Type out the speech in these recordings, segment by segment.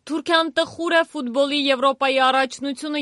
Թուրքիան տխուր է ֆուտբոլի Եվրոպայի առաջնությունը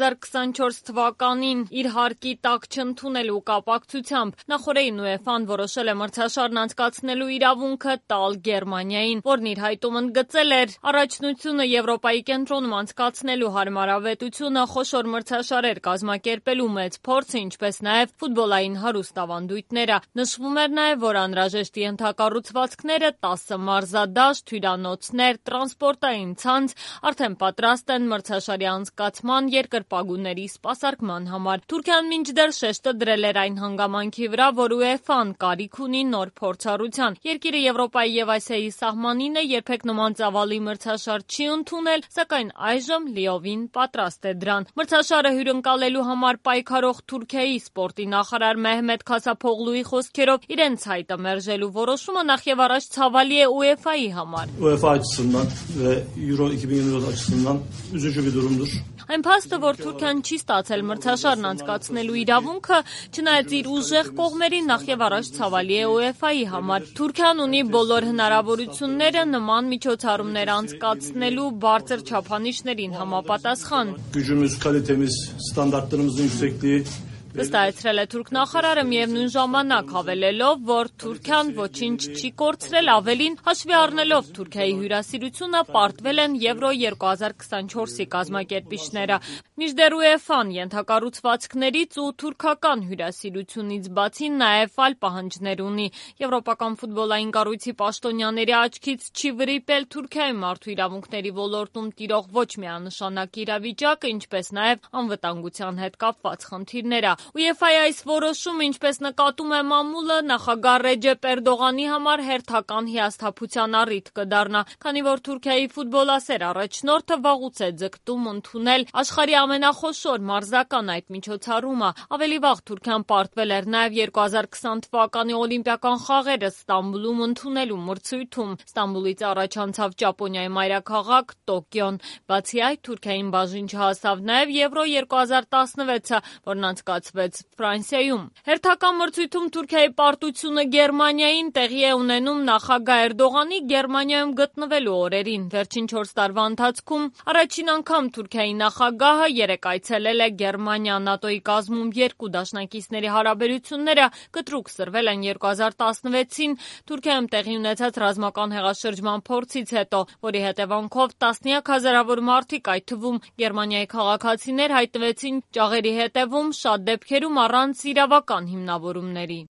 2024 թվականին իր հարկի տակ չընդունելու կապակցությամբ նախօրեին ՈՒԵՖԱ-ն որոշել է մրցաշարն անցկացնելու իրավունքը տալ Գերմանիային, որն իր հայտում ընդգծել էր առաջնությունը Եվրոպայի կենտրոնում անցկացնելու հարմարավետությունը խոշոր մրցաշարեր կազմակերպելու մեծ փորձը, ինչպես նաև ֆուտբոլային հարուստ ավանդույթները։ Նշվում էր նաև, որ անհրաժեշտ ենթակառուցվածքները 10 մարզադաշտ, հյուրանոցներ, տրանսպորտային ցանց արդեն պատրաստ են մրցաշարի անցկացման երկրպագուների սպասարկման համար։ Թուրքիան մինչդեռ շեշտը դրել էր այն հանգամանքի վրա, որ ՈՒԵՖԱ-ն կարիք ունի նոր փորձառության։ Երկիրը Եվրոպայի եւ Ասիայի սահմանին է, երբեք նման ծավալի մրցաշար չի ընդունել, սակայն այժմ լիովին պատրաստ է դրան։ Մրցաշարը հյուրընկալելու համար պայքարող Թուրքիայի սպորտի նախարար Մեհմեդ Քասափօղլուի խոսքերով իրենց հայտը մերժելու որոշումը նախևառաջ ցավալի է ՈՒԵՖԱ-ի համար։ ՈՒԵՖԱ açısından ve Euro 2024 açısından üzücü bir durumdur. Այն փաստը, որ Թուրքիան չի ստացել մրցաշարն անցկացնելու իրավունքը, չնայած իր ուժեղ կողմերին նախևառաջ ցավալի է ՈՒԵՖԱ-ի համար։ Թուրքիան ունի բոլոր հնարավորությունները նման միջոցառումներ անցկացնելու բարձր չափանիշներին համապատասխան։ Gücümüz, kalitemiz, standartlarımızın yüksekliği Վստահեցրել է թուրք նախարարը միևնույն ժամանակ հավելելով, որ Թուրքիան ոչինչ չի կորցրել, ավելին հաշվի առնելով Թուրքիայի հյուրասիրությունը պարտվել են Եվրո 2024-ի կազմակերպիչները։ Մինչդեռ ՈՒԵՖԱ-ն ենթակառուցվածքներից ու թուրքական հյուրասիրությունից բացի նաև այլ պահանջներ ունի։ Եվրոպական ֆուտբոլային կառույցի պաշտոնյաների աչքից չի վրիպել Թուրքիայի մարդու իրավունքների ոլորտում տիրող ոչ միանշանակ իրավիճակը, ինչպես նաև անվտանգության հետ կապված խնդիրները։ ՈՒԵՖԱ-ի այս որոշումը, ինչպես նկատում է մամուլը, նախագահ Ռեջեփ Էրդողանի համար հերթական հիասթափության առիթ կդառնա, քանի որ Թուրքիայի ֆուտբոլասեր առաջնորդը վաղուց է ձգտում ընդունել աշխարհի ամենախոշոր մարզական այդ միջոցառումը։ Ավելի վաղ Թուրքիան պարտվել էր նաև 2020 թվականի օլիմպիական խաղերը Ստամբուլում ընդունելու մրցույթում։ Ստամբուլից առաջ անցավ Ճապոնիայի մայրաքաղաք Տոկիոն։ Բացի այդ, Թուրքիային բաժին չհասավ նաև Եվրո 2016-ը, որն անցկացվեց Ֆրանսիայում։ Հերթական մրցույթում Թուրքիայի պարտությունը Գերմանիային տեղի է ունենում նախագահ Էրդողանի Գերմանիայում գտնվելու օրերին։ Վերջին 4 տարվա ընթացքում առաջին անգամ Թուրքիայի նախագահը երեկ այցելել է Գերմանիա։ ՆԱՏՕ-ի կազմում երկու դաշնակիցների հարաբերությունները կտրուկ սրվել են 2016-ին Թուրքիայում տեղի ունեցած ռազմական հեղաշրջման փորձից հետո, որի հետևանքով տասնյակ հազարավոր մարդիկ, այդ թվում Գերմանիայի քաղաքացիներ հայտնվեցին ճաղերի հետևում, շատ դեպքերում առանց իրավական հիմնավորումների։